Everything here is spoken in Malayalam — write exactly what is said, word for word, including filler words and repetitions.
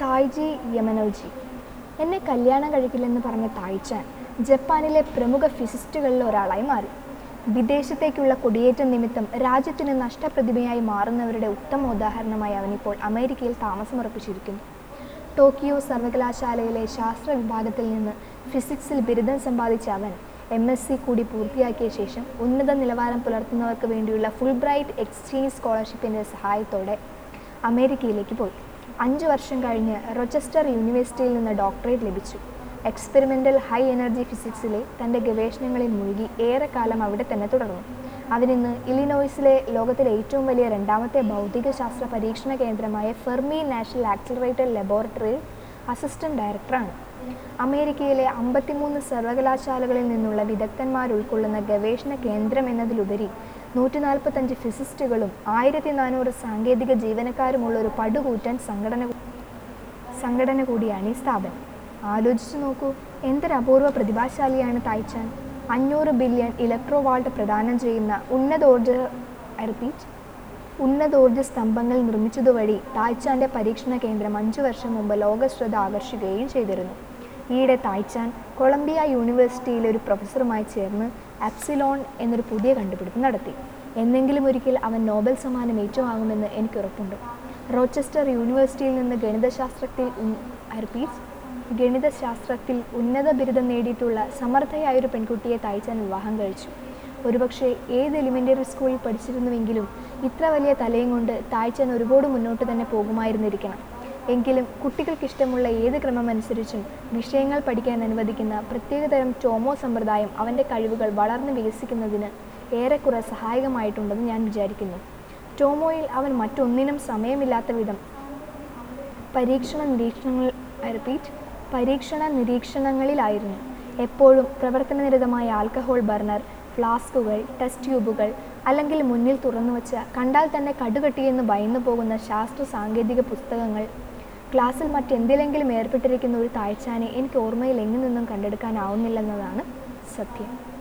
തായ്ജി യമനോജി. എന്നെ കല്യാണം കഴിക്കില്ലെന്ന് പറഞ്ഞ തായ്ചാൻ ജപ്പാനിലെ പ്രമുഖ ഫിസിസ്റ്റുകളിൽ ഒരാളായി മാറി. വിദേശത്തേക്കുള്ള കുടിയേറ്റം നിമിത്തം രാജ്യത്തിന് നഷ്ടപ്രതിഭയായി മാറുന്നവരുടെ ഉത്തമ ഉദാഹരണമായി അവനിപ്പോൾ അമേരിക്കയിൽ താമസമുറപ്പിച്ചിരിക്കുന്നു. ടോക്കിയോ സർവകലാശാലയിലെ ശാസ്ത്ര വിഭാഗത്തിൽ നിന്ന് ഫിസിക്സിൽ ബിരുദം സമ്പാദിച്ച അവൻ എം എസ് സി കൂടി പൂർത്തിയാക്കിയ ശേഷം ഉന്നത നിലവാരം പുലർത്തുന്നവർക്ക് വേണ്ടിയുള്ള ഫുൾ ബ്രൈറ്റ് എക്സ്ചേഞ്ച് സ്കോളർഷിപ്പിൻ്റെ സഹായത്തോടെ അമേരിക്കയിലേക്ക് പോയി. അഞ്ച് വർഷം കഴിഞ്ഞ് റോച്ചസ്റ്റർ യൂണിവേഴ്സിറ്റിയിൽ നിന്ന് ഡോക്ടറേറ്റ് ലഭിച്ചു. എക്സ്പെരിമെൻ്റൽ ഹൈ എനർജി ഫിസിക്സിലെ തൻ്റെ ഗവേഷണങ്ങളിൽ മുഴുകി ഏറെക്കാലം അവിടെ തന്നെ തുടർന്നു. അവനിന്ന് ഇലിനോയ്സിലെ ലോകത്തിലെ ഏറ്റവും വലിയ രണ്ടാമത്തെ ഭൗതികശാസ്ത്ര പരീക്ഷണ കേന്ദ്രമായ ഫെർമി നാഷണൽ ആക്സിലറേറ്റർ ലബോറട്ടറിയിൽ അസിസ്റ്റന്റ് ഡയറക്ടറാണ്. അമേരിക്കയിലെ അമ്പത്തിമൂന്ന് സർവകലാശാലകളിൽ നിന്നുള്ള വിദഗ്ധന്മാർ ഉൾക്കൊള്ളുന്ന ഗവേഷണ കേന്ദ്രം എന്നതിലുപരി നൂറ്റി നാൽപ്പത്തഞ്ച് ഫിസിസ്റ്റുകളും ആയിരത്തി നാനൂറ് സാങ്കേതിക ജീവനക്കാരുമുള്ള ഒരു പടുകൂറ്റൻ സംഘടന സംഘടന കൂടിയാണ് ഈ സ്ഥാപനം. ആലോചിച്ചു നോക്കൂ, എന്തൊരപൂർവ പ്രതിഭാശാലിയാണ് തായ്ചാൻ. അഞ്ഞൂറ് ബില്യൺ ഇലക്ട്രോ വാൾട്ട് പ്രദാനം ചെയ്യുന്ന ഉന്നതോർജ റിപ്പീറ്റ് ഉന്നതോർജ സ്തംഭങ്ങൾ നിർമ്മിച്ചതുവഴി തായ്ചാൻ്റെ പരീക്ഷണ കേന്ദ്രം അഞ്ചു വർഷം മുമ്പ് ലോകശ്രദ്ധ ആകർഷിക്കുകയും ചെയ്തിരുന്നു. ഈയിടെ തായ്ചാൻ കൊളംബിയ യൂണിവേഴ്സിറ്റിയിലെ ഒരു പ്രൊഫസറുമായി ചേർന്ന് എപ്സിലോൺ എന്നൊരു പുതിയ കണ്ടുപിടുത്തം നടത്തി. എന്നെങ്കിലും ഒരിക്കൽ അവൻ നോബൽ സമ്മാനം ഏറ്റുവാങ്ങുമെന്ന് എനിക്ക് ഉറപ്പുണ്ട്. റോച്ചസ്റ്റർ യൂണിവേഴ്സിറ്റിയിൽ നിന്ന് ഗണിതശാസ്ത്രത്തിൽ റിപ്പീറ്റ് ഗണിതശാസ്ത്രത്തിൽ ഉന്നത ബിരുദം നേടിയിട്ടുള്ള സമർത്ഥയായൊരു പെൺകുട്ടിയെ തായ്ചാൻ വിവാഹം കഴിച്ചു. ഒരുപക്ഷെ ഏത് എലിമെൻ്ററി സ്കൂളിൽ പഠിച്ചിരുന്നുവെങ്കിലും ഇത്ര വലിയ തലയും കൊണ്ട് തായ്ചാൻ ഒരുപാട് മുന്നോട്ട് തന്നെ പോകുമായിരുന്നിരിക്കണം. എങ്കിലും കുട്ടികൾക്കിഷ്ടമുള്ള ഏത് ക്രമമനുസരിച്ചും വിഷയങ്ങൾ പഠിക്കാൻ അനുവദിക്കുന്ന പ്രത്യേകതരം ടോമോ സമ്പ്രദായം അവൻ്റെ കഴിവുകൾ വളർന്ന് വികസിക്കുന്നതിന് ഏറെക്കുറെ സഹായകമായിട്ടുണ്ടെന്ന് ഞാൻ വിചാരിക്കുന്നു. ടോമോയിൽ അവൻ മറ്റൊന്നിനും സമയമില്ലാത്ത വിധം പരീക്ഷണ നിരീക്ഷണങ്ങൾ റിപ്പീറ്റ് പരീക്ഷണ നിരീക്ഷണങ്ങളിലായിരുന്നു. എപ്പോഴും പ്രവർത്തനനിരതമായ ആൽക്കഹോൾ ബർണർ, ഫ്ലാസ്കുകൾ, ടെസ്റ്റ് ട്യൂബുകൾ, അല്ലെങ്കിൽ മുന്നിൽ തുറന്നുവച്ച കണ്ടാൽ തന്നെ കടുകട്ടിയെന്ന് ഭയന്നു പോകുന്ന ശാസ്ത്ര സാങ്കേതിക പുസ്തകങ്ങൾ. ക്ലാസ്സിൽ മറ്റെന്തിലെങ്കിലും ഏർപ്പെട്ടിരിക്കുന്ന ഒരു തായ്ചാനെ എനിക്ക് ഓർമ്മയിൽ എങ്ങു നിന്നും കണ്ടെടുക്കാനാവുന്നില്ലെന്നതാണ് സത്യം.